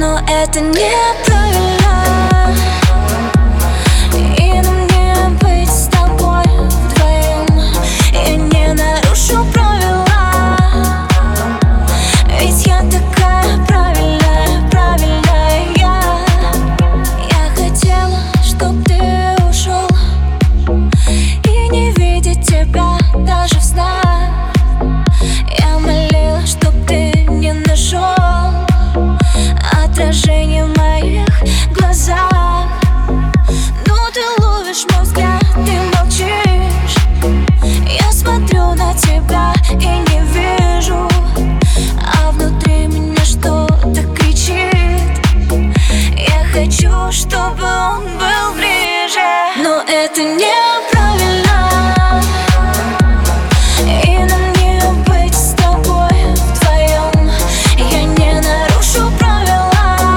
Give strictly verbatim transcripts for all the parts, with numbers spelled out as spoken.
Но это неправильно, и на мне быть с тобой вдвоем. Я не нарушу правила, ведь я такая правильная, правильная я. Я хотела, чтоб ты ушел и не видеть тебя даже в снах. Я молила, чтоб ты не нашел отражение в моих глазах. Но ты ловишь мой взгляд, ты молчишь. Я смотрю на тебя и не вижу, а внутри меня что-то кричит. Я хочу, чтобы он был ближе. Но это неправильно, и на мне быть с тобой вдвоем. Я не нарушу правила,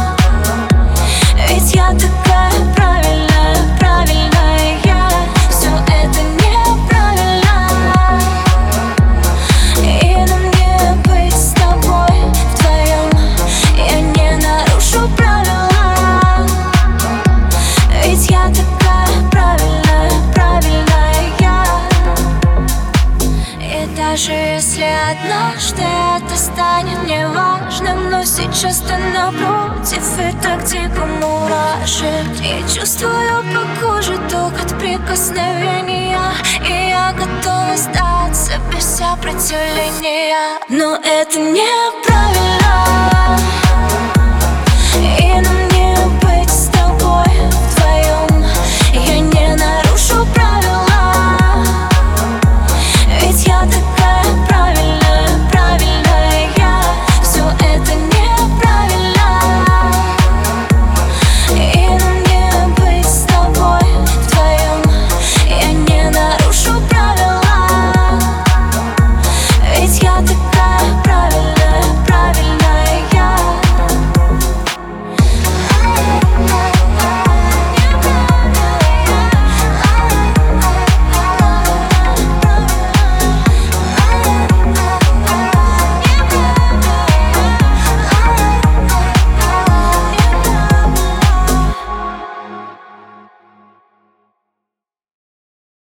ведь я такая правильная, правильная я. Все это неправильно, и на мне быть с тобой вдвоем. Я не нарушу правила, ведь я такая правильная, правильная я. И даже если однажды это станет неважным, но сейчас ты напротив, и так дико мурашит. Я чувствую по коже ток от прикосновения, и я готова сдаться без сопротивления. Но это неправильно.